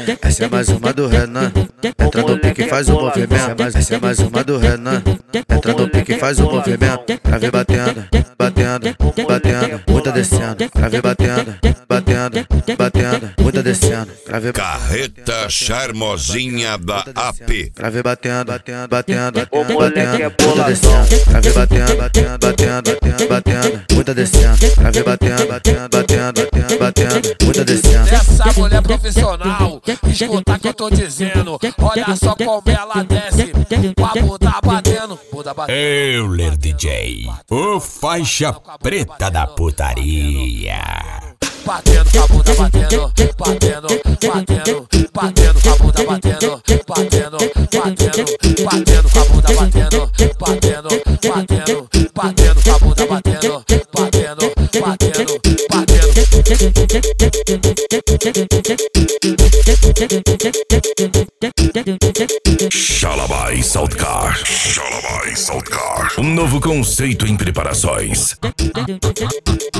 Essa é mais uma do Renan. Entra no pique e faz o movimento. Essa é mais uma do Renan. Entra no pique e faz o movimento. Pra ver batendo, batendo, batendo, muda descendo. Pra ver batendo, batendo, batendo, muda descendo. Pra ver Carreta Charmosinha da AP. pra ver batendo, batendo, batendo, batendo, muda descendo. Pra ver batendo, batendo, batendo, batendo, muda descendo. Pra ver batendo, batendo, batendo, batendo, muda descendo. Essa mulher profissional, escuta que eu tô dizendo. Olha só como ela desce, com a bunda batendo, bunda batendo. Euler DJ, o faixa preta da putaria. Batendo com a bunda batendo, batendo, batendo, batendo com a bunda batendo, batendo, batendo, batendo com a bunda batendo, batendo, batendo, batendo com a bunda batendo, batendo, batendo, batendo. Xalabá Saltcar. Xalabá Saltcar. Um novo conceito em preparações.